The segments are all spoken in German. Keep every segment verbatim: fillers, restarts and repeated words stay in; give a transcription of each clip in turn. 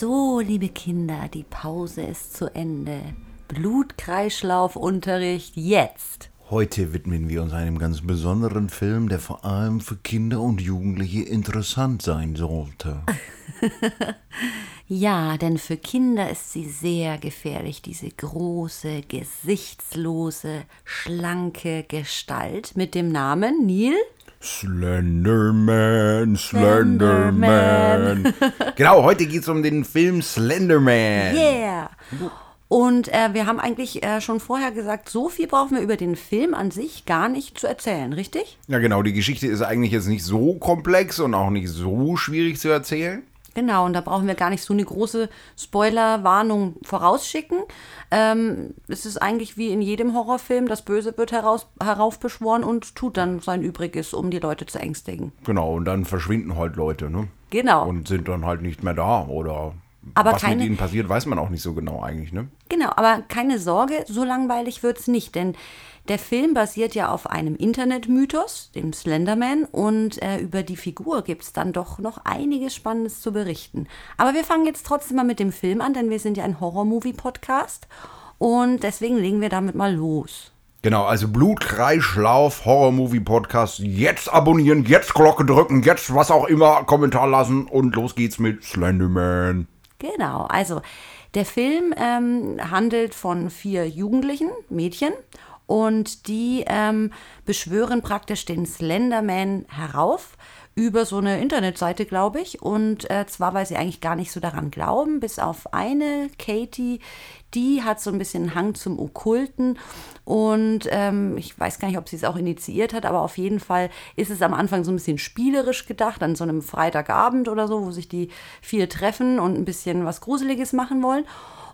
So, liebe Kinder, die Pause ist zu Ende. Blutkreislaufunterricht jetzt. Heute widmen wir uns einem ganz besonderen Film, der vor allem für Kinder und Jugendliche interessant sein sollte. Ja, denn für Kinder ist sie sehr gefährlich, diese große, gesichtslose, schlanke Gestalt mit dem Namen Neil? Slenderman, Slenderman. Genau, heute geht es um den Film Slenderman. Yeah. Und äh, wir haben eigentlich äh, schon vorher gesagt, so viel brauchen wir über den Film an sich gar nicht zu erzählen, richtig? Ja genau, die Geschichte ist eigentlich jetzt nicht so komplex und auch nicht so schwierig zu erzählen. Genau, und da brauchen wir gar nicht so eine große Spoilerwarnung vorausschicken. Ähm, es ist eigentlich wie in jedem Horrorfilm, das Böse wird heraus, heraufbeschworen und tut dann sein Übriges, um die Leute zu ängstigen. Genau, und dann verschwinden halt Leute, ne? Genau. Und sind dann halt nicht mehr da oder aber was keine, mit ihnen passiert, weiß man auch nicht so genau eigentlich, ne? Genau, aber keine Sorge, so langweilig wird's nicht, denn der Film basiert ja auf einem Internetmythos, dem Slenderman, und äh, über die Figur gibt's dann doch noch einiges Spannendes zu berichten. Aber wir fangen jetzt trotzdem mal mit dem Film an, denn wir sind ja ein Horror-Movie-Podcast und deswegen legen wir damit mal los. Genau, also Blutkreislauf, Horror-Movie-Podcast, jetzt abonnieren, jetzt Glocke drücken, jetzt was auch immer, Kommentar lassen und los geht's mit Slenderman. Genau, also der Film ähm, handelt von vier Jugendlichen, Mädchen, und die ähm, beschwören praktisch den Slenderman herauf über so eine Internetseite, glaube ich. Und äh, zwar, weil sie eigentlich gar nicht so daran glauben, bis auf eine, Katie, die hat so ein bisschen Hang zum Okkulten. Und ähm, ich weiß gar nicht, ob sie es auch initiiert hat, aber auf jeden Fall ist es am Anfang so ein bisschen spielerisch gedacht, an so einem Freitagabend oder so, wo sich die vier treffen und ein bisschen was Gruseliges machen wollen.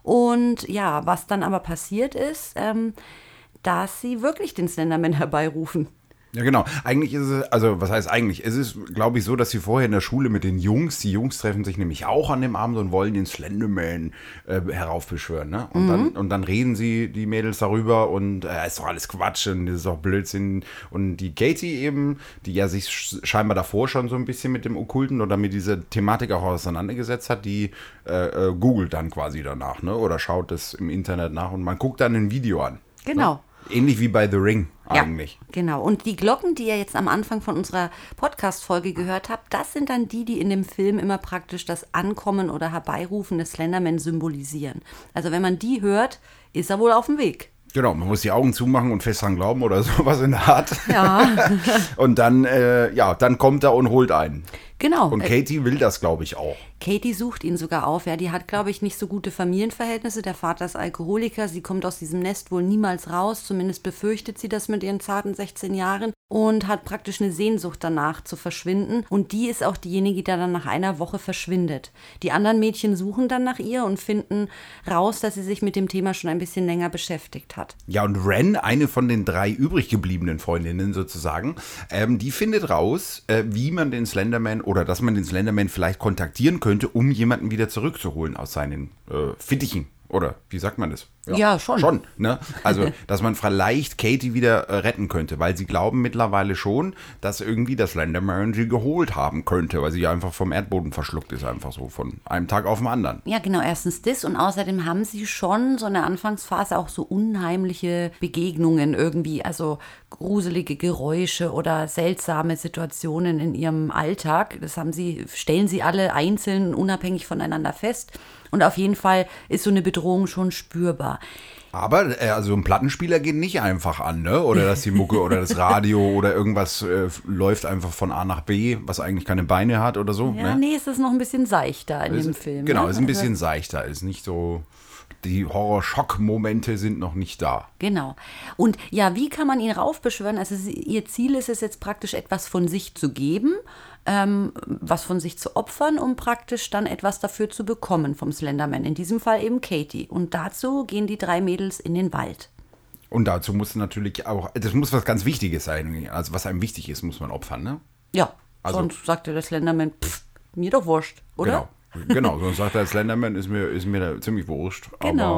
Und ja, was dann aber passiert ist, ähm, dass sie wirklich den Slenderman herbeirufen. Ja, genau. Eigentlich ist es, also was heißt eigentlich? Es ist, glaube ich, so, dass sie vorher in der Schule mit den Jungs, die Jungs treffen sich nämlich auch an dem Abend und wollen den Slenderman äh, heraufbeschwören, ne? Und, mhm. dann, und dann reden sie, die Mädels, darüber und äh, ist doch alles Quatsch und das ist doch Blödsinn. Und die Katie eben, die ja sich scheinbar davor schon so ein bisschen mit dem Okkulten oder mit dieser Thematik auch auseinandergesetzt hat, die äh, äh, googelt dann quasi danach, ne? Oder schaut das im Internet nach und man guckt dann ein Video an. Genau. Ne? Ähnlich wie bei The Ring eigentlich. Ja, genau. Und die Glocken, die ihr jetzt am Anfang von unserer Podcast-Folge gehört habt, das sind dann die, die in dem Film immer praktisch das Ankommen oder Herbeirufen des Slenderman symbolisieren. Also wenn man die hört, ist er wohl auf dem Weg. Genau, man muss die Augen zumachen und fest dran glauben oder sowas in der Art. Ja. Und dann, äh, ja, dann kommt er und holt einen. Genau. Und Katie will das, glaube ich, auch. Katie sucht ihn sogar auf. Ja, die hat, glaube ich, nicht so gute Familienverhältnisse. Der Vater ist Alkoholiker. Sie kommt aus diesem Nest wohl niemals raus. Zumindest befürchtet sie das mit ihren zarten sechzehn Jahren. Und hat praktisch eine Sehnsucht danach zu verschwinden. Und die ist auch diejenige, die dann nach einer Woche verschwindet. Die anderen Mädchen suchen dann nach ihr und finden raus, dass sie sich mit dem Thema schon ein bisschen länger beschäftigt hat. Ja, und Ren, eine von den drei übrig gebliebenen Freundinnen sozusagen, ähm, die findet raus, äh, wie man den Slenderman oder dass man den Slenderman vielleicht kontaktieren könnte, um jemanden wieder zurückzuholen aus seinen äh, Fittichen. Oder wie sagt man das? Ja, ja schon. Schon, ne? Also, dass man vielleicht Katie wieder äh, retten könnte, weil sie glauben mittlerweile schon, dass irgendwie das Slenderman sie geholt haben könnte, weil sie ja einfach vom Erdboden verschluckt ist, einfach so von einem Tag auf den anderen. Ja, genau, erstens das und außerdem haben sie schon so in der Anfangsphase auch so unheimliche Begegnungen irgendwie, also gruselige Geräusche oder seltsame Situationen in ihrem Alltag. Das haben sie, stellen sie alle einzeln, unabhängig voneinander fest. Und auf jeden Fall ist so eine Bedrohung schon spürbar. Aber äh, also ein Plattenspieler geht nicht einfach an, ne? Oder dass die Mucke oder das Radio oder irgendwas äh, läuft einfach von A nach B, was eigentlich keine Beine hat oder so. Ja, ne? nee, es ist noch ein bisschen seichter in ist, dem Film. Genau, ne? ist ein bisschen seichter, ist nicht so... Die Horror-Schock-Momente sind noch nicht da. Genau. Und ja, wie kann man ihn raufbeschwören? Also sie, ihr Ziel ist es jetzt praktisch, etwas von sich zu geben, ähm, was von sich zu opfern, um praktisch dann etwas dafür zu bekommen vom Slenderman. In diesem Fall eben Katie. Und dazu gehen die drei Mädels in den Wald. Und dazu muss natürlich auch, das muss was ganz Wichtiges sein. Also was einem wichtig ist, muss man opfern, ne? Ja, also, sonst sagt der Slenderman, pff, mir doch wurscht, oder? Genau. Genau, sonst sagt der Slenderman, ist mir, ist mir da ziemlich wurscht. Genau. Aber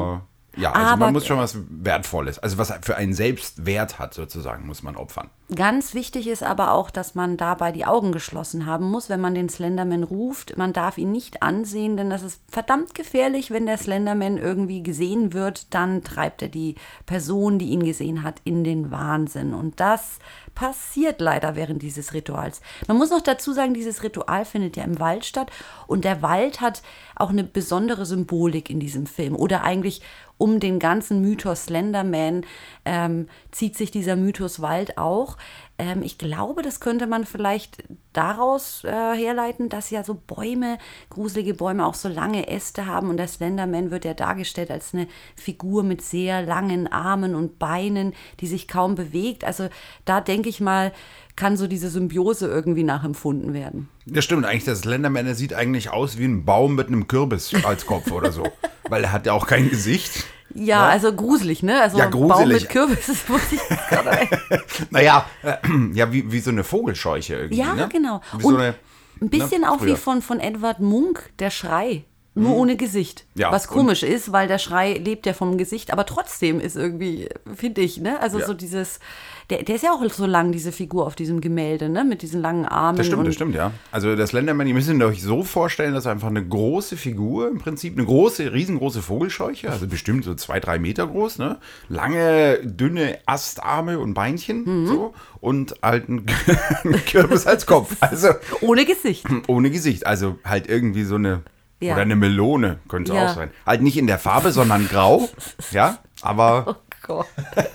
Ja, also Aber man muss schon was Wertvolles, also was für einen selbst Wert hat sozusagen, muss man opfern. ganz wichtig ist aber auch, dass man dabei die Augen geschlossen haben muss, wenn man den Slenderman ruft. Man darf ihn nicht ansehen, denn das ist verdammt gefährlich. Wenn der Slenderman irgendwie gesehen wird, dann treibt er die Person, die ihn gesehen hat, in den Wahnsinn. Und das passiert leider während dieses Rituals. Man muss noch dazu sagen, dieses Ritual findet ja im Wald statt. Und der Wald hat auch eine besondere Symbolik in diesem Film. Oder eigentlich um den ganzen Mythos Slenderman ähm, zieht sich dieser Mythos Wald auch. Ähm, ich glaube, das könnte man vielleicht daraus äh, herleiten, dass ja so Bäume, gruselige Bäume auch so lange Äste haben. Und der Slenderman wird ja dargestellt als eine Figur mit sehr langen Armen und Beinen, die sich kaum bewegt. Also da denke ich mal, kann so diese Symbiose irgendwie nachempfunden werden. Das stimmt, eigentlich der Slenderman, der sieht eigentlich aus wie ein Baum mit einem Kürbis als Kopf oder so. Weil er hat ja auch kein Gesicht. Ja, Ja. also gruselig, ne? Also Ja, Baum gruselig. mit Kürbis, das muss ich jetzt gerade ein. Naja, äh, ja, wie, wie so eine Vogelscheuche irgendwie. Ja, ne? genau. Wie Und so eine, ein bisschen ne, auch wie früher. von, von Edward Munch, der Schrei. Nur ohne Gesicht. Ja, Was und- komisch ist, weil der Schrei lebt ja vom Gesicht, aber trotzdem ist irgendwie, finde ich, ne? Also Ja. so dieses, der, der ist ja auch so lang, diese Figur auf diesem Gemälde, ne? Mit diesen langen Armen. Das stimmt, und das stimmt, ja. Also der Slenderman, ihr müsst ihn euch so vorstellen, dass er einfach eine große Figur im Prinzip, eine große, riesengroße Vogelscheuche, also bestimmt so zwei, drei Meter groß, ne? Lange, dünne Astarme und Beinchen, Mhm. so, und halt ein Kürbis als Kopf. Also Ohne Gesicht. ohne Gesicht, also halt irgendwie so eine, Ja. oder eine Melone, könnte es Ja. auch sein. Halt nicht in der Farbe, sondern grau, ja, aber, Oh Gott.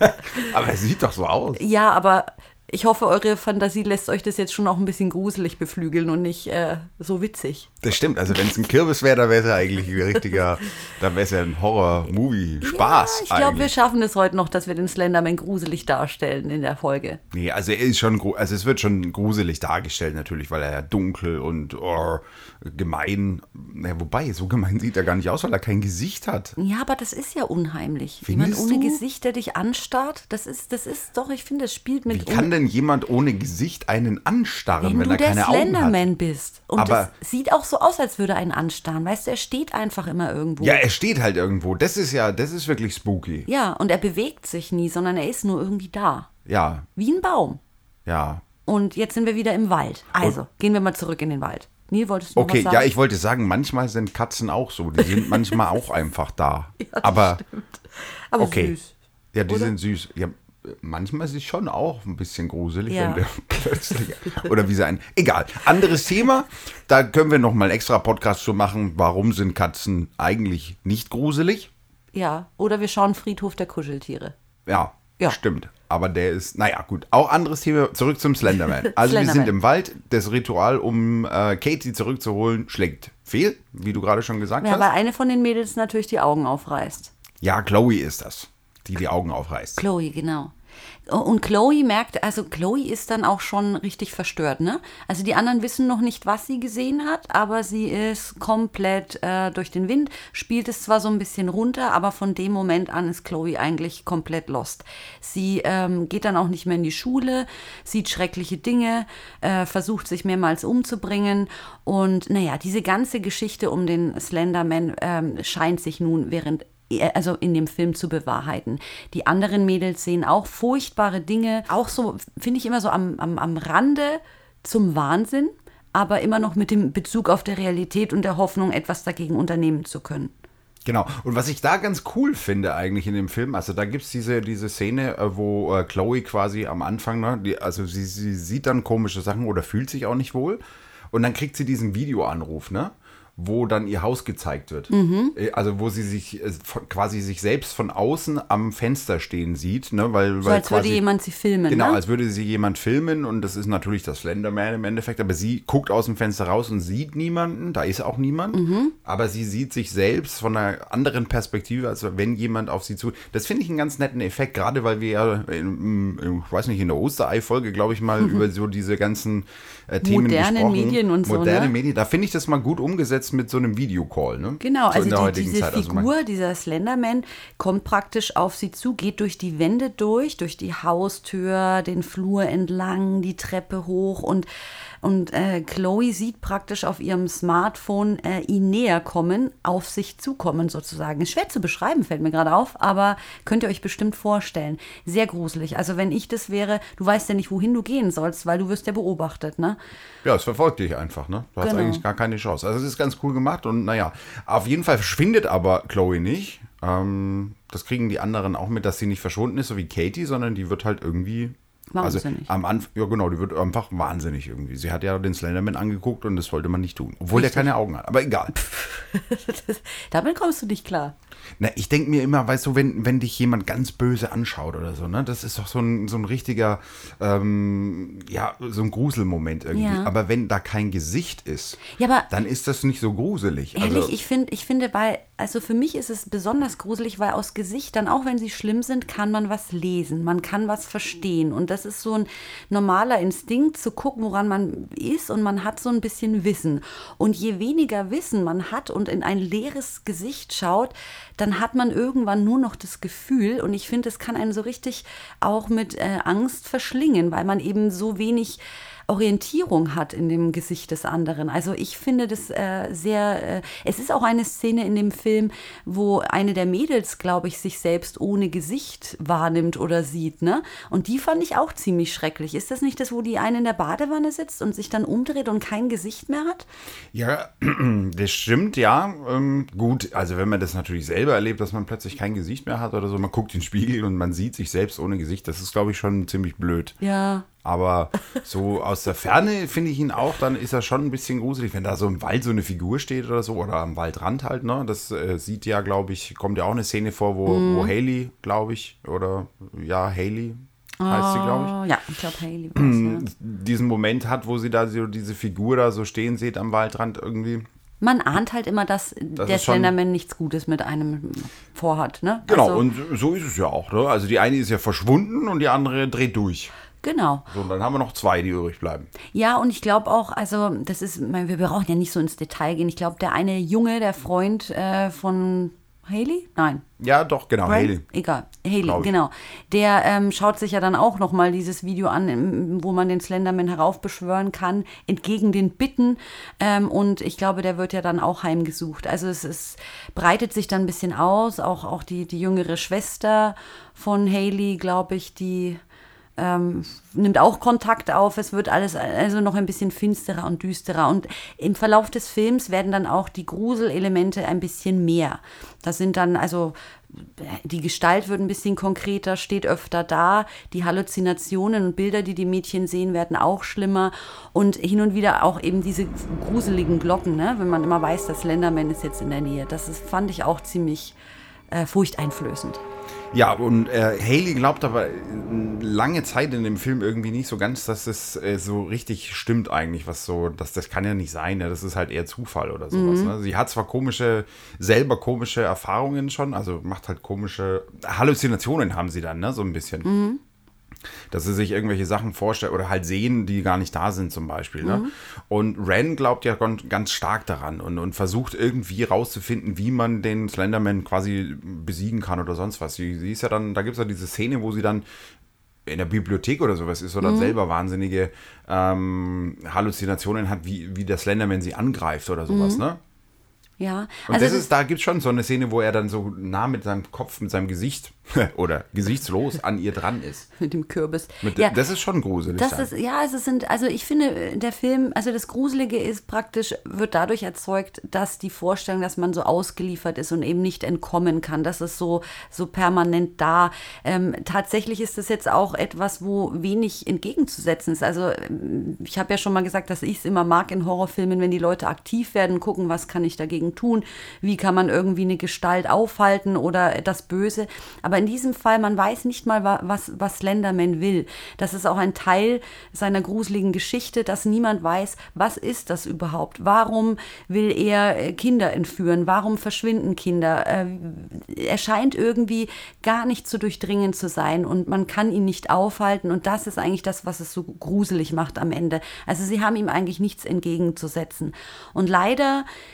aber er sieht doch so aus. Ja, aber ich hoffe, eure Fantasie lässt euch das jetzt schon auch ein bisschen gruselig beflügeln und nicht äh, so witzig. Das stimmt, also wenn es ein Kürbis wäre, dann wäre es ja eigentlich ein richtiger, dann wäre es ja ein Horror-Movie-Spaß Ja, ich glaube, wir eigentlich. schaffen es heute noch, dass wir den Slenderman gruselig darstellen in der Folge. Nee, also er ist schon, gru- also es wird schon gruselig dargestellt natürlich, weil er ja dunkel und oh, gemein, ja, wobei, so gemein sieht er gar nicht aus, weil er kein Gesicht hat. Ja, aber das ist ja unheimlich. Findest Jemand ohne du? Gesicht, der dich anstarrt, das ist, das ist doch, ich finde, das spielt Wie mit kann denn jemand ohne Gesicht einen anstarren, wenn wenn, du er der keine Augen hat? Slenderman bist. Und Aber- das sieht auch so aus, als würde er einen anstarren. Weißt du, er steht einfach immer irgendwo. Ja, er steht halt irgendwo, das ist ja, das ist wirklich spooky. Ja, und er bewegt sich nie, sondern er ist nur irgendwie da. Ja, Wie ein Baum. ja. Und jetzt sind wir wieder im Wald. Also, gehen wir mal zurück in den Wald. Neil, wolltest du noch Okay, was sagen? ja, ich wollte sagen, manchmal sind Katzen auch so, die sind manchmal auch einfach da. das Aber Aber okay. süß. Ja, die Oder? sind süß. Ja, manchmal ist es schon auch ein bisschen gruselig, Ja. wenn der plötzlich. Oder wie sie ein. Egal. Anderes Thema. Da können wir nochmal extra Podcast zu machen. Warum sind Katzen eigentlich nicht gruselig? Ja, oder wir schauen Friedhof der Kuscheltiere. Ja, Ja. stimmt. Aber der ist, naja, gut. Auch anderes Thema. Zurück zum Slenderman. Also wir Slenderman. sind im Wald. Das Ritual, um äh, Katie zurückzuholen, schlägt fehl, wie du gerade schon gesagt Ja, hast. weil eine von den Mädels natürlich die Augen aufreißt. Ja, Chloe ist das, die die Augen aufreißt. Chloe, genau. Und Chloe merkt, also Chloe ist dann auch schon richtig verstört, ne? Also die anderen wissen noch nicht, was sie gesehen hat, aber sie ist komplett äh, durch den Wind, spielt es zwar so ein bisschen runter, aber von dem Moment an ist Chloe eigentlich komplett lost. Sie ähm, geht dann auch nicht mehr in die Schule, sieht schreckliche Dinge, äh, versucht sich mehrmals umzubringen und naja, diese ganze Geschichte um den Slenderman ähm, scheint sich nun während also in dem Film zu bewahrheiten. Die anderen Mädels sehen auch furchtbare Dinge, auch so, finde ich immer so am, am, am Rande zum Wahnsinn, aber immer noch mit dem Bezug auf der Realität und der Hoffnung, etwas dagegen unternehmen zu können. Genau. Und was ich da ganz cool finde eigentlich in dem Film, also da gibt es diese, diese Szene, äh, wo äh, Chloe quasi am Anfang, ne, die, also sie, sie sieht dann komische Sachen oder fühlt sich auch nicht wohl und dann kriegt sie diesen Videoanruf, ne? Wo dann ihr Haus gezeigt wird. Äh, Also wo sie sich äh, von, quasi sich selbst von außen am Fenster stehen sieht, ne? Weil, So weil als würde quasi, jemand sie filmen, Genau, ne? als würde sie jemand filmen und das ist natürlich das Slenderman im Endeffekt, aber sie guckt aus dem Fenster raus und sieht niemanden, da ist auch niemand, Mhm. aber sie sieht sich selbst von einer anderen Perspektive, als wenn jemand auf sie zu. Das finde ich einen ganz netten Effekt, gerade weil wir ja, in, in, ich weiß nicht, in der Osterei-Folge, glaube ich mal, über so diese ganzen äh, Themen Moderne gesprochen. Medien und so, Moderne ne? Medien, da finde ich das mal gut umgesetzt jetzt mit so einem Videocall, ne? Genau, so also die, diese Zeit. Figur, also dieser Slenderman, kommt praktisch auf sie zu, geht durch die Wände durch, durch die Haustür, den Flur entlang, die Treppe hoch und Und äh, Chloe sieht praktisch auf ihrem Smartphone äh, ihn näher kommen, auf sich zukommen sozusagen. Ist schwer zu beschreiben, fällt mir gerade auf, aber könnt ihr euch bestimmt vorstellen. Sehr gruselig. Also wenn ich das wäre, du weißt ja nicht, wohin du gehen sollst, weil du wirst ja beobachtet, ne? Ja, es verfolgt dich einfach, ne? Du hast genau. eigentlich gar keine Chance. Also es ist ganz cool gemacht und naja, auf jeden Fall verschwindet aber Chloe nicht. Ähm, das kriegen die anderen auch mit, dass sie nicht verschwunden ist, so wie Katie, sondern die wird halt irgendwie... Wahnsinnig. Also am Anfang, ja genau, die wird einfach wahnsinnig irgendwie. Sie hat ja den Slenderman angeguckt und das wollte man nicht tun. Obwohl Richtig. Der keine Augen hat, aber egal. Damit kommst du nicht klar. Na, ich denke mir immer, weißt du, wenn, wenn dich jemand ganz böse anschaut oder so, ne, das ist doch so ein, so ein richtiger, ähm, ja, so ein Gruselmoment irgendwie. Ja. Aber wenn da kein Gesicht ist, ja, aber dann ist das nicht so gruselig. Ehrlich, also, ich, find, ich finde, weil, also für mich ist es besonders gruselig, weil aus Gesichtern, auch wenn sie schlimm sind, kann man was lesen, man kann was verstehen. Und das ist so ein normaler Instinkt, zu gucken, woran man ist, und man hat so ein bisschen Wissen. Und je weniger Wissen man hat und in ein leeres Gesicht schaut, dann hat man irgendwann nur noch das Gefühl, und ich finde, es kann einen so richtig auch mit äh, Angst verschlingen, weil man eben so wenig Orientierung hat in dem Gesicht des anderen. Also ich finde das äh, sehr, äh, es ist auch eine Szene in dem Film, wo eine der Mädels, glaube ich, sich selbst ohne Gesicht wahrnimmt oder sieht, ne? Und die fand ich auch ziemlich schrecklich. Ist das nicht das, wo die eine in der Badewanne sitzt und sich dann umdreht und kein Gesicht mehr hat? Ja, das stimmt, ja. Ähm, gut, also wenn man das natürlich selber erlebt, dass man plötzlich kein Gesicht mehr hat oder so, man guckt in den Spiegel und man sieht sich selbst ohne Gesicht, das ist, glaube ich, schon ziemlich blöd. Ja. Aber so aus der Ferne finde ich ihn auch, dann ist er schon ein bisschen gruselig, wenn da so im Wald so eine Figur steht oder so, oder am Waldrand halt, ne? Das äh, sieht ja, glaube ich, kommt ja auch eine Szene vor, wo, mm. wo Hailey, glaube ich, oder ja, Hailey heißt sie, glaube ich. Ja, ich glaube Hailey war's, ja. Diesen Moment hat, wo sie da so diese Figur da so stehen sieht am Waldrand irgendwie. Man ahnt halt immer, dass das der Slenderman nichts Gutes mit einem vorhat, ne? Genau, also, und so ist es ja auch, ne? Also die eine ist ja verschwunden und die andere dreht durch. Genau. So, und dann haben wir noch zwei, die übrig bleiben. Ja, und ich glaube auch, also das ist, wir brauchen ja nicht so ins Detail gehen. Ich glaube, der eine Junge, der Freund äh, von Hailey? Nein. Ja, doch, genau, Brand? Hailey. Egal, Hailey, genau. Der ähm, schaut sich ja dann auch nochmal dieses Video an, wo man den Slenderman heraufbeschwören kann, entgegen den Bitten. Ähm, und ich glaube, der wird ja dann auch heimgesucht. Also es, es breitet sich dann ein bisschen aus. Auch, auch die, die jüngere Schwester von Hailey, glaube ich, die Ähm, nimmt auch Kontakt auf. Es wird alles also noch ein bisschen finsterer und düsterer. Und im Verlauf des Films werden dann auch die Gruselelemente ein bisschen mehr. Das sind dann also, die Gestalt wird ein bisschen konkreter, steht öfter da. Die Halluzinationen und Bilder, die die Mädchen sehen, werden auch schlimmer. Und hin und wieder auch eben diese gruseligen Glocken, ne? Wenn man immer weiß, das Slenderman ist jetzt in der Nähe. Das ist, fand ich auch ziemlich äh, furchteinflößend. Ja, und äh, Hailey glaubt aber lange Zeit in dem Film irgendwie nicht so ganz, dass es äh, so richtig stimmt eigentlich, was so, dass das kann ja nicht sein, ja, das ist halt eher Zufall oder sowas. Mhm. Ne? Sie hat zwar komische, selber komische Erfahrungen schon, also macht halt komische Halluzinationen haben sie dann, ne, so ein bisschen. Mhm. Dass sie sich irgendwelche Sachen vorstellen oder halt sehen, die gar nicht da sind zum Beispiel. Ne? Mhm. Und Ren glaubt ja ganz stark daran und, und versucht irgendwie rauszufinden, wie man den Slenderman quasi besiegen kann oder sonst was. Sie, sie ist ja dann, da gibt es ja diese Szene, wo sie dann in der Bibliothek oder sowas ist oder mhm. selber wahnsinnige ähm, Halluzinationen hat, wie, wie der Slenderman sie angreift oder sowas, mhm. ne? Ja. Und also das ist, da gibt es schon so eine Szene, wo er dann so nah mit seinem Kopf, mit seinem Gesicht oder gesichtslos an ihr dran ist. Mit dem Kürbis. Mit, ja, das ist schon gruselig. Das ist, ja, es sind, also ich finde, der Film, also das Gruselige ist praktisch, wird dadurch erzeugt, dass die Vorstellung, dass man so ausgeliefert ist und eben nicht entkommen kann, das ist so, so permanent da. Ähm, tatsächlich ist das jetzt auch etwas, wo wenig entgegenzusetzen ist. Also ich habe ja schon mal gesagt, dass ich es immer mag in Horrorfilmen, wenn die Leute aktiv werden, gucken, was kann ich dagegen tun, wie kann man irgendwie eine Gestalt aufhalten oder das Böse. Aber in diesem Fall, man weiß nicht mal, was, was Slenderman will. Das ist auch ein Teil seiner gruseligen Geschichte, dass niemand weiß, was ist das überhaupt? Warum will er Kinder entführen? Warum verschwinden Kinder? Er scheint irgendwie gar nicht zu durchdringen zu sein und man kann ihn nicht aufhalten und das ist eigentlich das, was es so gruselig macht am Ende. Also sie haben ihm eigentlich nichts entgegenzusetzen. Und leider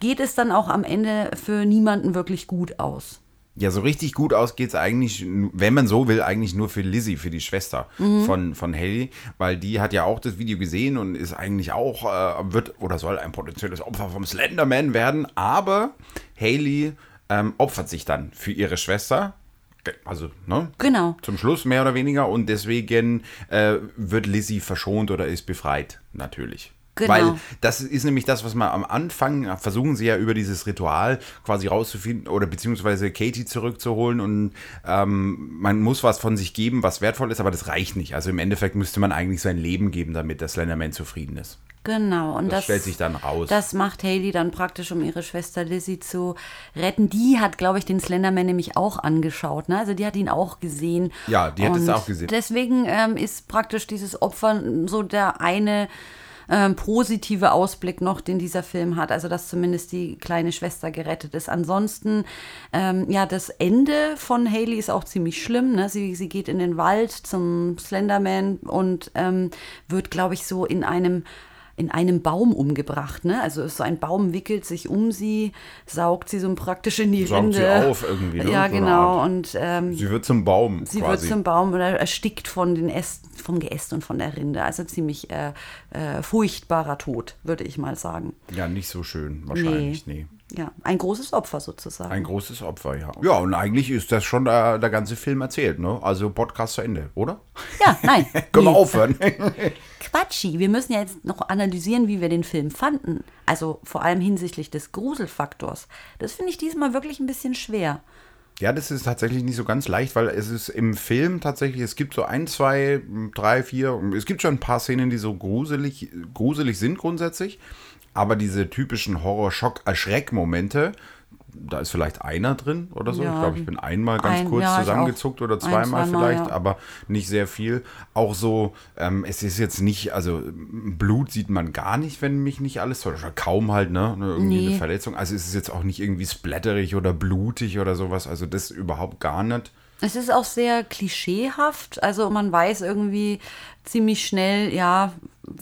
geht es dann auch am Ende für niemanden wirklich gut aus. Ja, so richtig gut aus geht's eigentlich, wenn man so will, eigentlich nur für Lizzie, für die Schwester mhm. von, von Haley, weil die hat ja auch das Video gesehen und ist eigentlich auch, äh, wird oder soll ein potenzielles Opfer vom Slenderman werden, aber Haley ähm, opfert sich dann für ihre Schwester. Also, ne? Genau. Zum Schluss mehr oder weniger und deswegen äh, wird Lizzie verschont oder ist befreit, natürlich. Genau. Weil das ist nämlich das, was man am Anfang, versuchen sie ja über dieses Ritual quasi rauszufinden oder beziehungsweise Katie zurückzuholen und ähm, man muss was von sich geben, was wertvoll ist, aber das reicht nicht. Also im Endeffekt müsste man eigentlich sein Leben geben, damit der Slenderman zufrieden ist. Genau. Und das, das stellt sich dann raus. Das macht Haley dann praktisch, um ihre Schwester Lizzie zu retten. Die hat, glaube ich, den Slenderman nämlich auch angeschaut. Ne? Also die hat ihn auch gesehen. Ja, die hat und es auch gesehen. Deswegen ähm, ist praktisch dieses Opfer so der eine Ähm, positive Ausblick noch, den dieser Film hat, also dass zumindest die kleine Schwester gerettet ist. Ansonsten, ähm, ja, das Ende von Haley ist auch ziemlich schlimm, ne? Sie, sie geht in den Wald zum Slenderman und ähm, wird, glaube ich, so in einem in einem Baum umgebracht, ne? Also so ein Baum wickelt sich um sie, saugt sie so praktisch in die saugt Rinde. Saugt sie auf irgendwie, ne? Ja, so genau. Und ähm, sie wird zum Baum Sie quasi. wird zum Baum oder erstickt von den Ästen, vom Geäst und von der Rinde. Also ziemlich äh, äh, furchtbarer Tod, würde ich mal sagen. Ja, nicht so schön, wahrscheinlich, nee. nee. Ja, ein großes Opfer sozusagen. Ein großes Opfer, ja. Ja, und eigentlich ist das schon der, der ganze Film erzählt, ne? Also Podcast zu Ende, oder? Ja, nein. Können nee. wir aufhören? Quatschi. Wir müssen ja jetzt noch analysieren, wie wir den Film fanden. Also vor allem hinsichtlich des Gruselfaktors. Das finde ich diesmal wirklich ein bisschen schwer. Ja, das ist tatsächlich nicht so ganz leicht, weil es ist im Film tatsächlich, es gibt so ein, zwei, drei, vier, es gibt schon ein paar Szenen, die so gruselig, gruselig sind grundsätzlich, aber diese typischen Horror-Schock-Erschreck-Momente, da ist vielleicht einer drin oder so. Ja, ich glaube, ich bin einmal ganz ein, kurz ja, zusammengezuckt oder zweimal ein, zweimal, vielleicht, ja. aber nicht sehr viel. Auch so, ähm, es ist jetzt nicht, also Blut sieht man gar nicht, wenn mich nicht alles täuscht. Oder kaum halt, ne? Irgendwie nee. eine Verletzung. Also es ist jetzt auch nicht irgendwie splatterig oder blutig oder sowas. Also das überhaupt gar nicht. Es ist auch sehr klischeehaft. Also man weiß irgendwie ziemlich schnell, ja,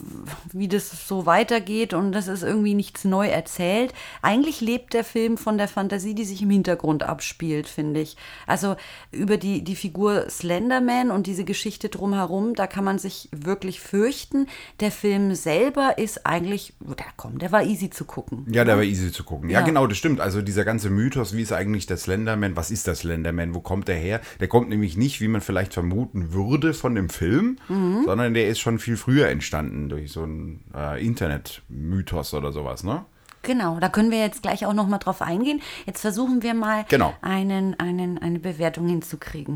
wie das so weitergeht und das ist irgendwie nichts neu erzählt. Eigentlich lebt der Film von der Fantasie, die sich im Hintergrund abspielt, finde ich. Also über die, die Figur Slenderman und diese Geschichte drumherum, da kann man sich wirklich fürchten. Der Film selber ist eigentlich, der, komm, der war easy zu gucken. Ja, der war easy zu gucken. Ja, ja, genau, das stimmt. Also dieser ganze Mythos, wie ist eigentlich der Slenderman, was ist der Slenderman, wo kommt der her? Der kommt nämlich nicht, wie man vielleicht vermuten würde, von dem Film, mhm. sondern der ist schon viel früher entstanden durch so einen äh, Internet-Mythos oder sowas, ne? Genau, da können wir jetzt gleich auch noch mal drauf eingehen. Jetzt versuchen wir mal, genau. einen, einen, eine Bewertung hinzukriegen.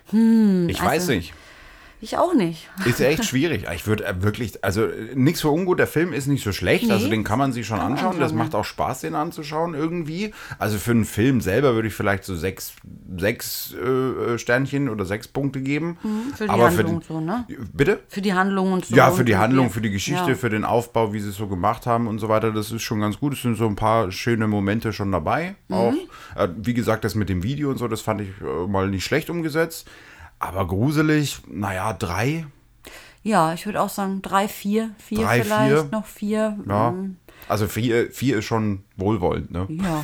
Hm, ich also, weiß nicht. Ich auch nicht. Ist echt schwierig. Ich würde wirklich, also nichts für ungut, der Film ist nicht so schlecht, nee, also den kann man sich schon anschauen. anschauen. Das macht auch Spaß, den anzuschauen irgendwie. Also für einen Film selber würde ich vielleicht so sechs, sechs äh, Sternchen oder sechs Punkte geben. Mhm, für die Aber Handlung für so, ne? Bitte? Für die Handlung und so. Ja, für die Handlung, für die Geschichte, ja. für den Aufbau, wie sie es so gemacht haben und so weiter. Das ist schon ganz gut. Es sind so ein paar schöne Momente schon dabei. Mhm. Auch, äh, wie gesagt, das mit dem Video und so, das fand ich äh, mal nicht schlecht umgesetzt. Aber gruselig, naja, drei. Ja, ich würde auch sagen drei, vier. Vier drei, vielleicht, vier. noch vier. Ja. Also vier, vier ist schon wohlwollend, ne? Ja.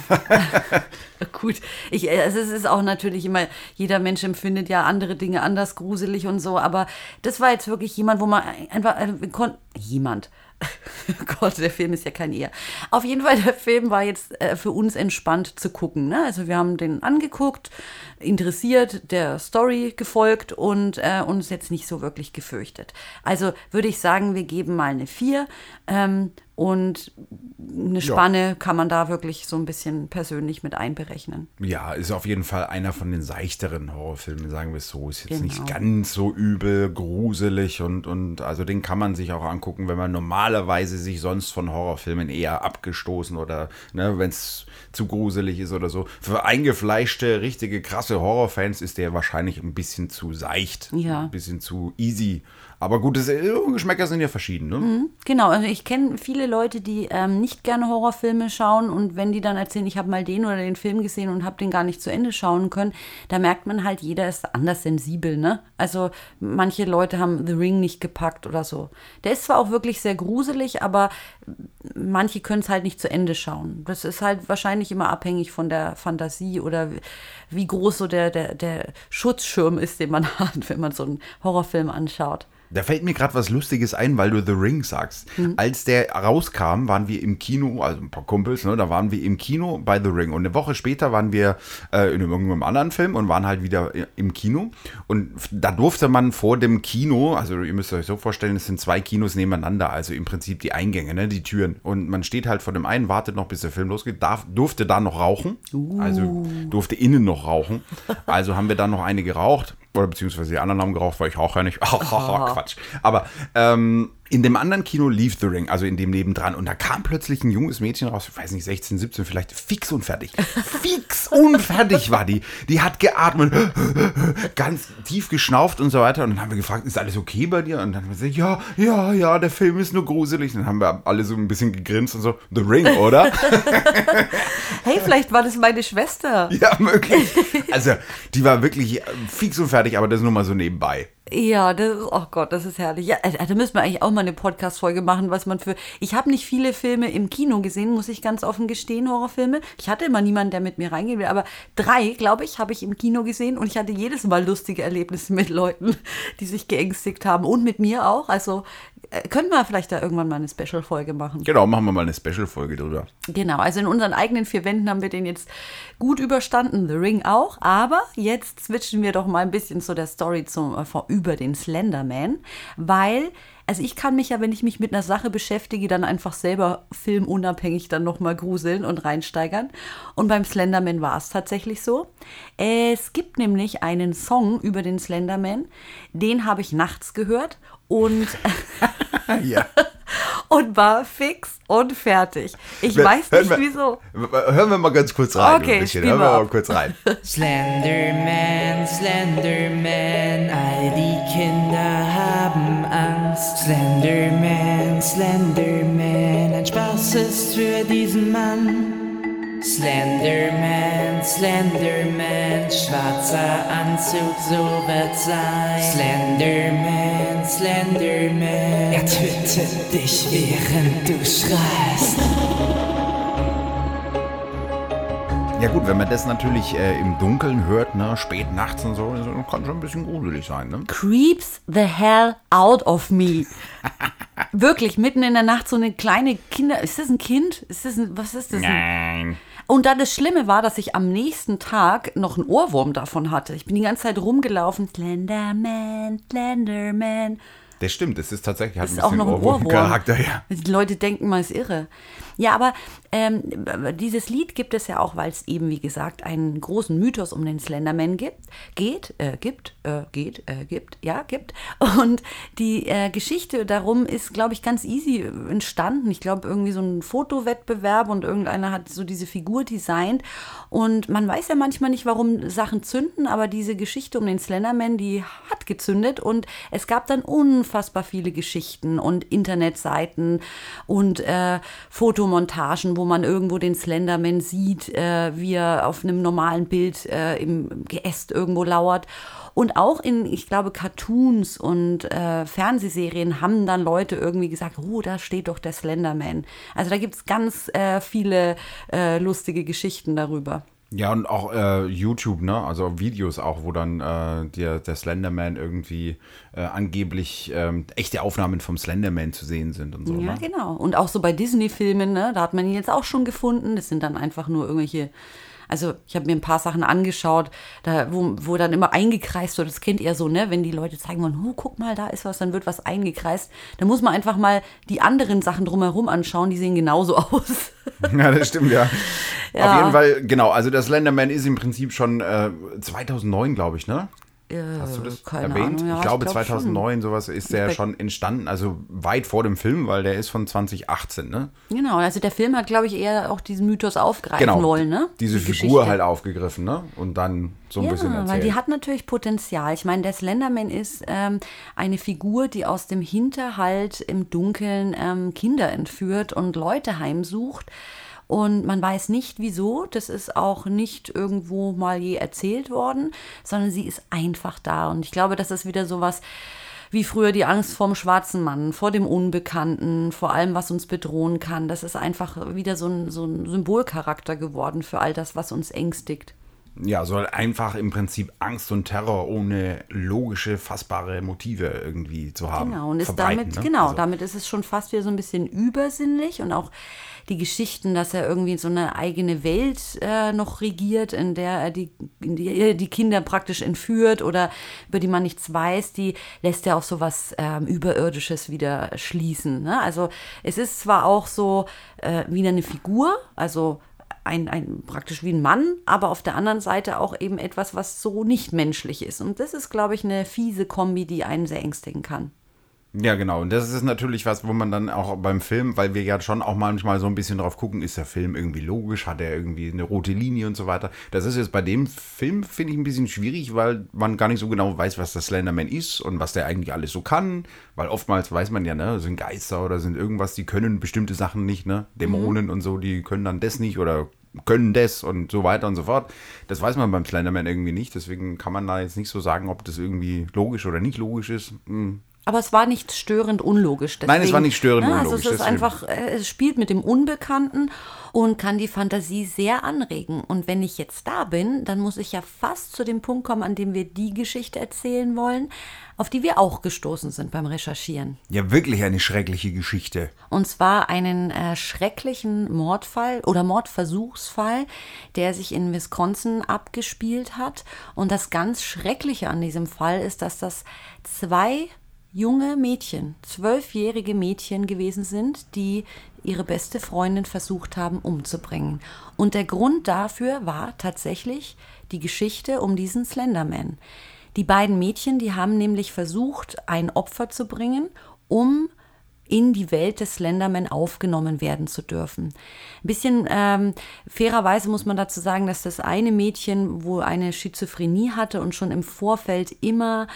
Gut. Ich, also es ist auch natürlich immer, jeder Mensch empfindet ja andere Dinge anders gruselig und so, aber das war jetzt wirklich jemand, wo man einfach, also, jemand. Gott, der Film ist ja kein Er. Auf jeden Fall, der Film war jetzt äh, für uns entspannt zu gucken. Ne? Also wir haben den angeguckt, interessiert, der Story gefolgt und äh, uns jetzt nicht so wirklich gefürchtet. Also würde ich sagen, wir geben mal eine vier ähm, und eine Spanne ja. kann man da wirklich so ein bisschen persönlich mit einberechnen. Ja, ist auf jeden Fall einer von den seichteren Horrorfilmen, sagen wir es so. Ist jetzt genau. nicht ganz so übel, gruselig und, und also den kann man sich auch angucken, wenn man normalerweise sich sonst von Horrorfilmen eher abgestoßen oder ne, wenn es zu gruselig ist oder so. Für eingefleischte, richtige, krasse Horrorfans ist der wahrscheinlich ein bisschen zu seicht, ja. ein bisschen zu easy. Aber gut, das, Geschmäcker sind ja verschieden, ne? Mhm, genau, also ich kenne viele Leute, die ähm, nicht gerne Horrorfilme schauen und wenn die dann erzählen, ich habe mal den oder den Film gesehen und habe den gar nicht zu Ende schauen können, da merkt man halt, jeder ist anders sensibel, ne? Also manche Leute haben The Ring nicht gepackt oder so. Der ist zwar auch wirklich sehr gruselig, aber manche können es halt nicht zu Ende schauen. Das ist halt wahrscheinlich immer abhängig von der Fantasie oder wie groß so der, der, der Schutzschirm ist, den man hat, wenn man so einen Horrorfilm anschaut. Da fällt mir gerade was Lustiges ein, weil du The Ring sagst. Mhm. Als der rauskam, waren wir im Kino, also ein paar Kumpels, ne, da waren wir im Kino bei The Ring. Und eine Woche später waren wir äh, in irgendeinem anderen Film und waren halt wieder im Kino. Und da durfte man vor dem Kino, also ihr müsst euch so vorstellen, es sind zwei Kinos nebeneinander, also im Prinzip die Eingänge, ne, die Türen. Und man steht halt vor dem einen, wartet noch, bis der Film losgeht, darf, durfte da noch rauchen, uh. also durfte innen noch rauchen. Also haben wir dann noch eine geraucht. Oder beziehungsweise die anderen haben geraucht, weil ich rauche ja nicht. Oh, oh, oh, Quatsch. Aber ähm, in dem anderen Kino lief The Ring, also in dem nebendran. Und da kam plötzlich ein junges Mädchen raus, ich weiß nicht, sechzehn, siebzehn, vielleicht fix und fertig. Fix und fertig war die. Die hat geatmet, ganz tief geschnauft und so weiter. Und dann haben wir gefragt, ist alles okay bei dir? Und dann haben wir gesagt, ja, ja, ja, der Film ist nur gruselig. Und dann haben wir alle so ein bisschen gegrinst und so, The Ring, oder? Hey, vielleicht war das meine Schwester. Ja, möglich. Also, die war wirklich fix und fertig, aber das nur mal so nebenbei. Ja, das, oh Gott, das ist herrlich. Ja, da müssen wir eigentlich auch mal eine Podcast-Folge machen, was man für... Ich habe nicht viele Filme im Kino gesehen, muss ich ganz offen gestehen, Horrorfilme. Ich hatte immer niemanden, der mit mir reingehen will, aber drei, glaube ich, habe ich im Kino gesehen und ich hatte jedes Mal lustige Erlebnisse mit Leuten, die sich geängstigt haben und mit mir auch. Also können wir vielleicht da irgendwann mal eine Special-Folge machen. Genau, machen wir mal eine Special-Folge drüber. Genau, also in unseren eigenen vier Wänden haben wir den jetzt gut überstanden, The Ring auch, aber jetzt switchen wir doch mal ein bisschen zu der Story zum, über den Slenderman, weil, also ich kann mich ja, wenn ich mich mit einer Sache beschäftige, dann einfach selber filmunabhängig dann nochmal gruseln und reinsteigern. Und beim Slenderman war es tatsächlich so. Es gibt nämlich einen Song über den Slenderman, den habe ich nachts gehört und, ja. und war fix und fertig. Ich wir, weiß nicht, wir, wieso. Hören wir mal ganz kurz rein. Okay, hören wir mal, mal kurz rein. Slenderman, Slenderman, all die Kinder haben Angst. Slenderman, Slenderman, ein Spaß ist für diesen Mann. Slenderman, Slenderman, schwarzer Anzug, so wird sein. Slenderman, Slenderman, er tötet dich, während du schreist. Ja gut, wenn man das natürlich äh, im Dunkeln hört, ne, spät nachts und so, kann schon ein bisschen gruselig sein, ne? Creeps the hell out of me. Wirklich, mitten in der Nacht so eine kleine Kinder... Ist das ein Kind? Ist das ein, was ist das? Nein. Und dann das Schlimme war, dass ich am nächsten Tag noch einen Ohrwurm davon hatte. Ich bin die ganze Zeit rumgelaufen. Slenderman, Slenderman. Das stimmt, das ist tatsächlich hat das ein ist auch bisschen noch ein Ohrwurm. Charakter, ja. Die Leute denken, man ist irre. Ja, aber ähm, dieses Lied gibt es ja auch, weil es eben, wie gesagt, einen großen Mythos um den Slenderman gibt, geht, äh, gibt, äh, geht, äh, gibt, ja, gibt. Und die äh, Geschichte darum ist, glaube ich, ganz easy entstanden. Ich glaube, irgendwie so ein Fotowettbewerb und irgendeiner hat so diese Figur designt. Und man weiß ja manchmal nicht, warum Sachen zünden, aber diese Geschichte um den Slenderman, die hat gezündet. Und es gab dann unfassbar viele Geschichten und Internetseiten und äh, Fotomontagen, wo man irgendwo den Slenderman sieht, äh, wie er auf einem normalen Bild äh, im Geäst irgendwo lauert. Und auch in, ich glaube, Cartoons und äh, Fernsehserien haben dann Leute irgendwie gesagt, oh, da steht doch der Slenderman. Also da gibt es ganz äh, viele äh, lustige Geschichten darüber. Ja, und auch äh, YouTube, ne? Also Videos auch, wo dann äh, der, der Slenderman irgendwie äh, angeblich ähm, echte Aufnahmen vom Slenderman zu sehen sind und so. Ja, ne? genau. Und auch so bei Disney-Filmen, ne? Da hat man ihn jetzt auch schon gefunden. Das sind dann einfach nur irgendwelche... Also ich habe mir ein paar Sachen angeschaut, da, wo, wo dann immer eingekreist wird. Das kennt ihr so, ne? Wenn die Leute zeigen wollen, oh, guck mal, da ist was, dann wird was eingekreist. Da muss man einfach mal die anderen Sachen drumherum anschauen, die sehen genauso aus. Ja, das stimmt, ja. Ja. Auf jeden Fall, genau, also der Slenderman ist im Prinzip schon äh, zweitausendneun, glaube ich, ne? Äh, Hast du das keine erwähnt? Ahnung, ja, ich glaube ich glaub zweitausendneun, sowas ist der schon entstanden, also weit vor dem Film, weil der ist von zweitausendachtzehn, ne? Genau, also der Film hat, glaube ich, eher auch diesen Mythos aufgreifen Genau, wollen, ne? diese Die Figur Geschichte. halt aufgegriffen, ne? Und dann so ein Ja, bisschen erzählt. weil die hat natürlich Potenzial. Ich meine, der Slenderman ist ähm, eine Figur, die aus dem Hinterhalt im Dunkeln ähm, Kinder entführt und Leute heimsucht. Und man weiß nicht, wieso. Das ist auch nicht irgendwo mal je erzählt worden, sondern sie ist einfach da. Und ich glaube, das ist wieder sowas wie früher die Angst vorm schwarzen Mann, vor dem Unbekannten, vor allem, was uns bedrohen kann. Das ist einfach wieder so ein, so ein Symbolcharakter geworden für all das, was uns ängstigt. Ja, soll einfach im Prinzip Angst und Terror ohne logische, fassbare Motive irgendwie zu haben. Genau, und ist verbreiten, damit, ne? genau, Also, damit ist es schon fast wieder so ein bisschen übersinnlich und auch die Geschichten, dass er irgendwie so eine eigene Welt äh, noch regiert, in der er die, in die, er die Kinder praktisch entführt oder über die man nichts weiß, die lässt er auf so was ähm, Überirdisches wieder schließen. Ne? Also es ist zwar auch so äh, wieder eine Figur, also Ein, ein, praktisch wie ein Mann, aber auf der anderen Seite auch eben etwas, was so nicht menschlich ist. Und das ist, glaube ich, eine fiese Kombi, die einen sehr ängstigen kann. Ja, genau. Und das ist natürlich was, wo man dann auch beim Film, weil wir ja schon auch manchmal so ein bisschen drauf gucken, ist der Film irgendwie logisch, hat er irgendwie eine rote Linie und so weiter. Das ist jetzt bei dem Film, finde ich, ein bisschen schwierig, weil man gar nicht so genau weiß, was der Slenderman ist und was der eigentlich alles so kann. Weil oftmals weiß man ja, ne, sind Geister oder sind irgendwas, die können bestimmte Sachen nicht, ne? Dämonen mhm. und so, die können dann das nicht oder können das und so weiter und so fort. Das weiß man beim Slenderman irgendwie nicht. Deswegen kann man da jetzt nicht so sagen, ob das irgendwie logisch oder nicht logisch ist. Hm. Aber es war nicht störend unlogisch. Deswegen, Nein, es war nicht störend ne, unlogisch. Also es ist deswegen. einfach, es spielt mit dem Unbekannten und kann die Fantasie sehr anregen. Und wenn ich jetzt da bin, dann muss ich ja fast zu dem Punkt kommen, an dem wir die Geschichte erzählen wollen, auf die wir auch gestoßen sind beim Recherchieren. Ja, wirklich eine schreckliche Geschichte. Und zwar einen äh, schrecklichen Mordfall oder Mordversuchsfall, der sich in Wisconsin abgespielt hat. Und das ganz Schreckliche an diesem Fall ist, dass das zwei junge Mädchen, zwölfjährige Mädchen gewesen sind, die ihre beste Freundin versucht haben umzubringen. Und der Grund dafür war tatsächlich die Geschichte um diesen Slenderman. Die beiden Mädchen, die haben nämlich versucht, ein Opfer zu bringen, um in die Welt des Slenderman aufgenommen werden zu dürfen. Ein bisschen ähm, fairerweise muss man dazu sagen, dass das eine Mädchen, wo eine Schizophrenie hatte und schon im Vorfeld immer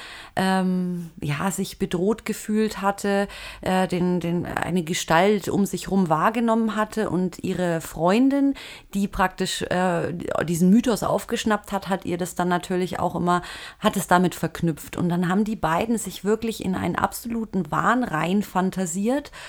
ähm, ja, sich bedroht gefühlt hatte, äh, den, den, eine Gestalt um sich herum wahrgenommen hatte und ihre Freundin, die praktisch äh, diesen Mythos aufgeschnappt hat, hat ihr das dann natürlich auch immer, hat es damit verknüpft. Und dann haben die beiden sich wirklich in einen absoluten Wahn rein fantasiert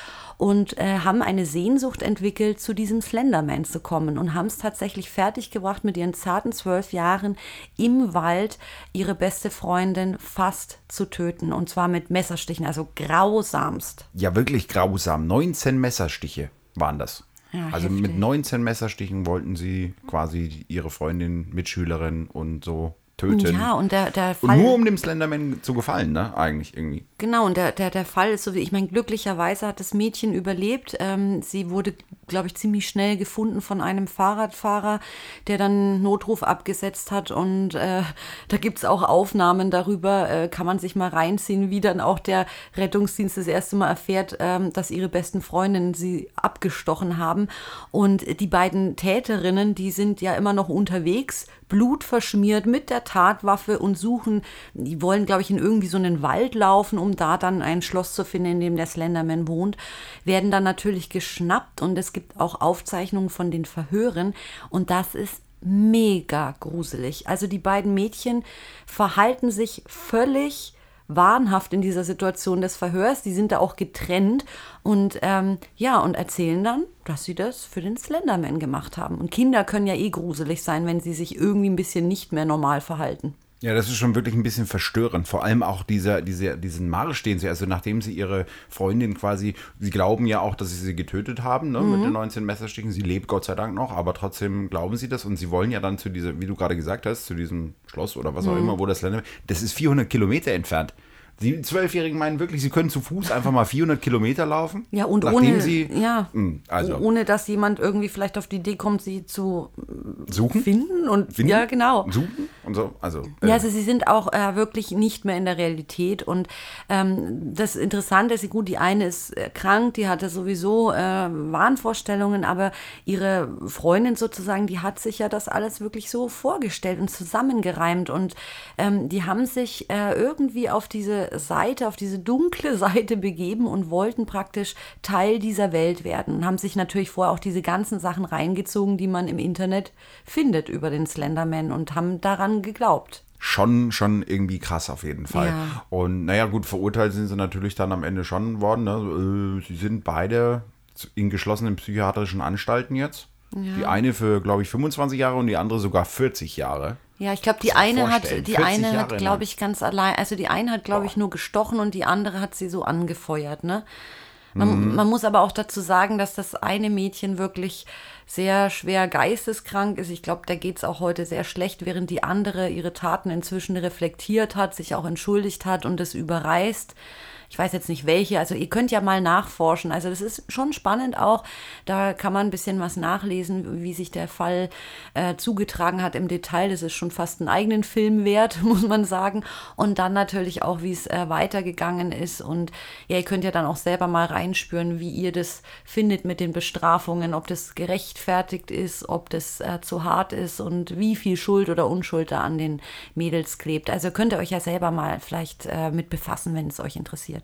und äh, haben eine Sehnsucht entwickelt, zu diesem Slenderman zu kommen und haben es tatsächlich fertiggebracht, mit ihren zarten zwölf Jahren im Wald ihre beste Freundin fast zu töten. Und zwar mit Messerstichen, also grausamst. Ja, wirklich grausam. neunzehn Messerstiche waren das. Ja, also heftig. mit neunzehn Messerstichen wollten sie quasi ihre Freundin, Mitschülerin und so töten. Ja, und der, der Und Fall... nur um dem Slenderman zu gefallen, ne? Eigentlich irgendwie. Genau, und der, der, der Fall ist so, wie ich meine, glücklicherweise hat das Mädchen überlebt. Ähm, sie wurde, glaube ich, ziemlich schnell gefunden von einem Fahrradfahrer, der dann Notruf abgesetzt hat. Und äh, da gibt es auch Aufnahmen darüber, äh, kann man sich mal reinziehen, wie dann auch der Rettungsdienst das erste Mal erfährt, ähm, dass ihre besten Freundinnen sie abgestochen haben. Und die beiden Täterinnen, die sind ja immer noch unterwegs, blutverschmiert mit der Tatwaffe und suchen, die wollen, glaube ich, in irgendwie so einen Wald laufen, um da dann ein Schloss zu finden, in dem der Slenderman wohnt, werden dann natürlich geschnappt und es gibt auch Aufzeichnungen von den Verhören und das ist mega gruselig. Also die beiden Mädchen verhalten sich völlig wahnhaft in dieser Situation des Verhörs. Die sind da auch getrennt und ähm, ja, und erzählen dann, dass sie das für den Slenderman gemacht haben. Und Kinder können ja eh gruselig sein, wenn sie sich irgendwie ein bisschen nicht mehr normal verhalten. Ja, das ist schon wirklich ein bisschen verstörend. Vor allem auch dieser, dieser, diesen Marsch, den sie, also nachdem sie ihre Freundin quasi, sie glauben ja auch, dass sie sie getötet haben, ne, mhm. mit den neunzehn Messerstichen. Sie lebt Gott sei Dank noch, aber trotzdem glauben sie das und sie wollen ja dann zu dieser, wie du gerade gesagt hast, zu diesem Schloss oder was auch mhm. immer, wo das Slenderman, das ist vierhundert Kilometer entfernt. Die Zwölfjährigen meinen wirklich, sie können zu Fuß einfach mal vierhundert Kilometer laufen. Ja, und nachdem ohne, sie, ja, mh, also, ohne, dass jemand irgendwie vielleicht auf die Idee kommt, sie zu suchen? finden. Und, finden? Ja, genau. Suchen? und so. Also, äh, ja, also sie sind auch äh, wirklich nicht mehr in der Realität und ähm, das Interessante ist, gut, die eine ist äh, krank, die hatte sowieso äh, Wahnvorstellungen, aber ihre Freundin sozusagen, die hat sich ja das alles wirklich so vorgestellt und zusammengereimt und ähm, die haben sich äh, irgendwie auf diese Seite, auf diese dunkle Seite begeben und wollten praktisch Teil dieser Welt werden und haben sich natürlich vorher auch diese ganzen Sachen reingezogen, die man im Internet findet über den Slenderman und haben daran geglaubt. Schon, schon irgendwie krass auf jeden Fall. Ja. Und naja, gut, verurteilt sind sie natürlich dann am Ende schon worden. Ne? Sie sind beide in geschlossenen psychiatrischen Anstalten jetzt. Ja. Die eine für, glaube ich, fünfundzwanzig Jahre und die andere sogar vierzig Jahre. Ja, ich glaube, die eine hat, die eine hat, glaube ich, ganz allein, also die eine hat, glaube ich, nur gestochen und die andere hat sie so angefeuert, ne? Man, mhm. man muss aber auch dazu sagen, dass das eine Mädchen wirklich sehr schwer geisteskrank ist. Ich glaube, der geht es auch heute sehr schlecht, während die andere ihre Taten inzwischen reflektiert hat, sich auch entschuldigt hat und es überreißt. Ich weiß jetzt nicht welche, also ihr könnt ja mal nachforschen. Also das ist schon spannend auch, da kann man ein bisschen was nachlesen, wie sich der Fall äh, zugetragen hat im Detail. Das ist schon fast einen eigenen Film wert, muss man sagen. Und dann natürlich auch, wie es äh, weitergegangen ist. Und ja, ihr könnt ja dann auch selber mal reinspüren, wie ihr das findet mit den Bestrafungen, ob das gerechtfertigt ist, ob das äh, zu hart ist und wie viel Schuld oder Unschuld da an den Mädels klebt. Also könnt ihr euch ja selber mal vielleicht äh, mit befassen, wenn es euch interessiert.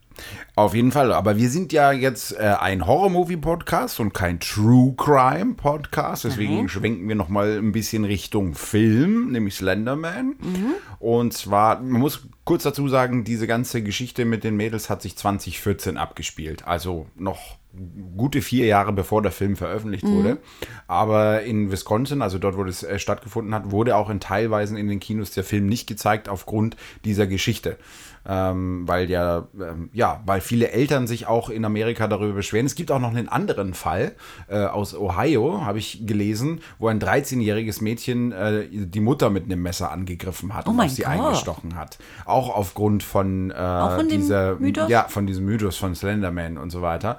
Auf jeden Fall, aber wir sind ja jetzt äh, ein Horror-Movie-Podcast und kein True-Crime-Podcast, deswegen mhm. schwenken wir nochmal ein bisschen Richtung Film, nämlich Slenderman. Mhm. Und zwar, man muss kurz dazu sagen, diese ganze Geschichte mit den Mädels hat sich zwanzig vierzehn abgespielt, also noch gute vier Jahre bevor der Film veröffentlicht mhm. wurde. Aber in Wisconsin, also dort, wo das äh, stattgefunden hat, wurde auch in Teilweisen in den Kinos der Film nicht gezeigt aufgrund dieser Geschichte. Ähm, weil ja, ähm, ja, weil viele Eltern sich auch in Amerika darüber beschweren. Es gibt auch noch einen anderen Fall äh, aus Ohio, habe ich gelesen, wo ein dreizehnjähriges Mädchen äh, die Mutter mit einem Messer angegriffen hat oh und auf sie Gott. eingestochen hat. Auch aufgrund von, äh, auch von dieser, Mythos? ja, von diesem Mythos von Slenderman und so weiter.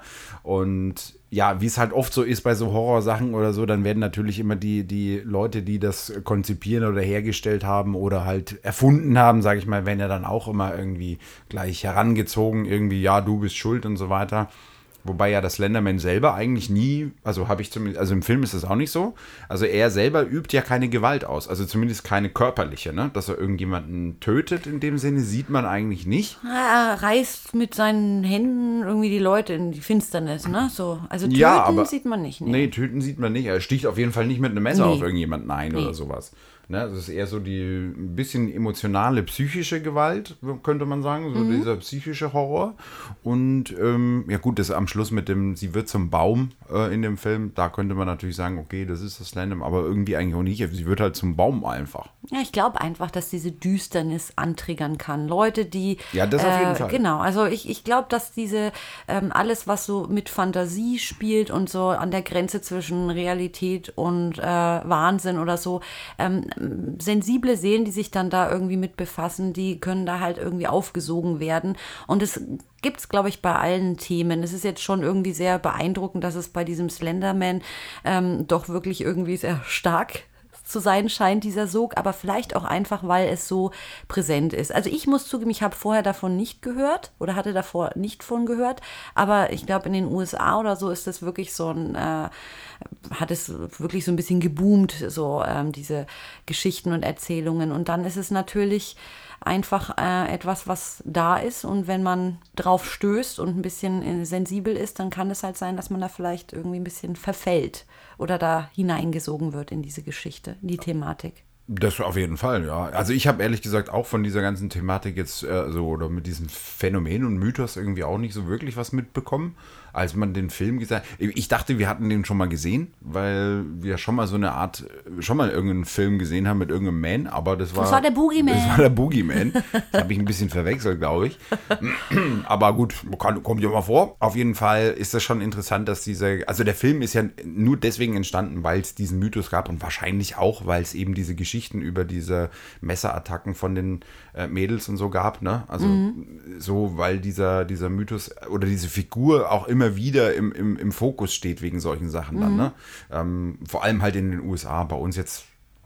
Und ja, wie es halt oft so ist bei so Horrorsachen oder so, dann werden natürlich immer die, die Leute, die das konzipieren oder hergestellt haben oder halt erfunden haben, sage ich mal, werden ja dann auch immer irgendwie gleich herangezogen, irgendwie, ja, du bist schuld und so weiter. Wobei ja das Slenderman selber eigentlich nie, also habe ich zumindest, also im Film ist das auch nicht so, also er selber übt ja keine Gewalt aus, also zumindest keine körperliche, ne? Dass er irgendjemanden tötet in dem Sinne, sieht man eigentlich nicht. Er reißt mit seinen Händen irgendwie die Leute in die Finsternis, ne? So, also töten ja, aber, sieht man nicht. Nee. nee, töten sieht man nicht, er sticht auf jeden Fall nicht mit einem Messer nee. auf irgendjemanden ein nee. oder sowas. Ne, das ist eher so die ein bisschen emotionale, psychische Gewalt, könnte man sagen, so mhm. dieser psychische Horror. Und ähm, ja gut, das am Schluss mit dem, sie wird zum Baum äh, in dem Film, da könnte man natürlich sagen, okay, das ist das Slenderman, aber irgendwie eigentlich auch nicht. Sie wird halt zum Baum einfach. Ja, ich glaube einfach, dass diese Düsternis antriggern kann. Leute, die... Ja, das auf jeden äh, Fall. Genau, also ich, ich glaube, dass diese, ähm, alles, was so mit Fantasie spielt und so an der Grenze zwischen Realität und äh, Wahnsinn oder so, ähm, sensible Seelen, die sich dann da irgendwie mit befassen, die können da halt irgendwie aufgesogen werden. Und es gibt es, glaube ich, bei allen Themen. Es ist jetzt schon irgendwie sehr beeindruckend, dass es bei diesem Slenderman ähm, doch wirklich irgendwie sehr stark zu sein scheint, dieser Sog, aber vielleicht auch einfach, weil es so präsent ist. Also ich muss zugeben, ich habe vorher davon nicht gehört oder hatte davor nicht von gehört, aber ich glaube, in den U S A oder so ist das wirklich so ein, äh, hat es wirklich so ein bisschen geboomt, so ähm, diese Geschichten und Erzählungen. Und dann ist es natürlich einfach äh, etwas, was da ist, und wenn man drauf stößt und ein bisschen äh, sensibel ist, dann kann es halt sein, dass man da vielleicht irgendwie ein bisschen verfällt oder da hineingesogen wird in diese Geschichte, in die Thematik. Das auf jeden Fall, ja. Also ich habe ehrlich gesagt auch von dieser ganzen Thematik jetzt äh, so oder mit diesem Phänomen und Mythos irgendwie auch nicht so wirklich was mitbekommen, als man den Film gesagt hat. Ich dachte, wir hatten den schon mal gesehen, weil wir schon mal so eine Art, schon mal irgendeinen Film gesehen haben mit irgendeinem Man, aber das war... Das war der Boogeyman. Das war der Boogeyman. Das habe ich ein bisschen verwechselt, glaube ich. Aber gut, kann, kommt ja mal vor. Auf jeden Fall ist das schon interessant, dass dieser... Also der Film ist ja nur deswegen entstanden, weil es diesen Mythos gab und wahrscheinlich auch, weil es eben diese Geschichte über diese Messerattacken von den äh, Mädels und so gab, ne? Also mhm. so, weil dieser, dieser Mythos oder diese Figur auch immer wieder im, im, im Fokus steht wegen solchen Sachen mhm. dann, ne? Ähm, vor allem halt in den U S A, bei uns jetzt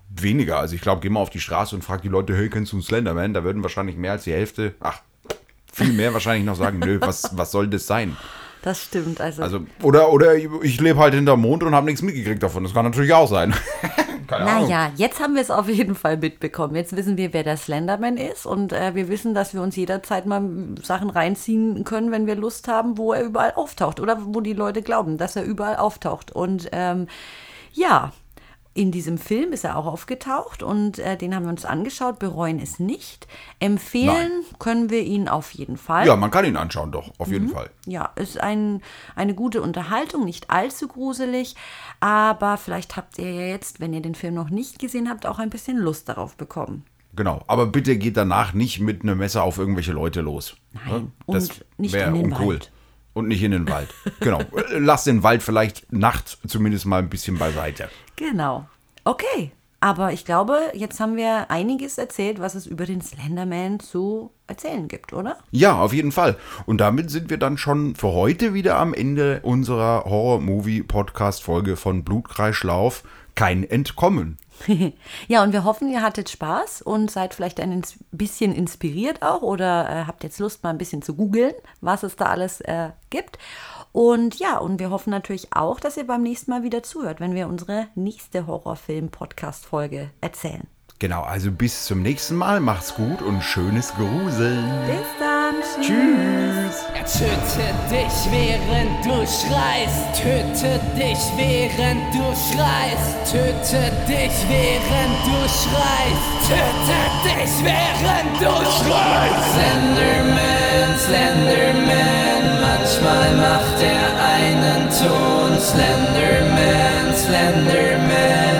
weniger. Also ich glaube, geh mal auf die Straße und frag die Leute, hey, kennst du einen Slenderman? Da würden wahrscheinlich mehr als die Hälfte, ach, viel mehr wahrscheinlich noch sagen, nö, was, was soll das sein? Das stimmt. Also, also oder, oder ich lebe halt hinterm Mond und habe nichts mitgekriegt davon. Das kann natürlich auch sein. Keine Ahnung. Naja, jetzt haben wir es auf jeden Fall mitbekommen. Jetzt wissen wir, wer der Slenderman ist und äh, wir wissen, dass wir uns jederzeit mal Sachen reinziehen können, wenn wir Lust haben, wo er überall auftaucht oder wo die Leute glauben, dass er überall auftaucht. Und ähm, ja, in diesem Film ist er auch aufgetaucht und äh, den haben wir uns angeschaut, bereuen es nicht. Empfehlen Nein. können wir ihn auf jeden Fall. Ja, man kann ihn anschauen, doch, auf jeden mhm. Fall. Ja, ist ein, eine gute Unterhaltung, nicht allzu gruselig, aber vielleicht habt ihr ja jetzt, wenn ihr den Film noch nicht gesehen habt, auch ein bisschen Lust darauf bekommen. Genau, aber bitte geht danach nicht mit einem Messer auf irgendwelche Leute los. Nein, das und nicht in den uncool. Wald. Und nicht in den Wald. Genau. Lass den Wald vielleicht nachts zumindest mal ein bisschen beiseite. Genau. Okay. Aber ich glaube, jetzt haben wir einiges erzählt, was es über den Slenderman zu erzählen gibt, oder? Ja, auf jeden Fall. Und damit sind wir dann schon für heute wieder am Ende unserer Horror-Movie-Podcast-Folge von Blutkreislauf. Kein Entkommen. Ja, und wir hoffen, ihr hattet Spaß und seid vielleicht ein bisschen inspiriert auch oder äh, habt jetzt Lust, mal ein bisschen zu googeln, was es da alles äh, gibt. Und ja, und wir hoffen natürlich auch, dass ihr beim nächsten Mal wieder zuhört, wenn wir unsere nächste Horrorfilm-Podcast-Folge erzählen. Genau, also bis zum nächsten Mal. Macht's gut und schönes Gruseln. Bis dann. Tschüss. Er tötet dich, während du schreist. Tötet dich, während du schreist. Tötet dich, während du schreist. Tötet dich, während du schreist. Slenderman, Slenderman, manchmal macht er einen Ton. Slenderman, Slenderman.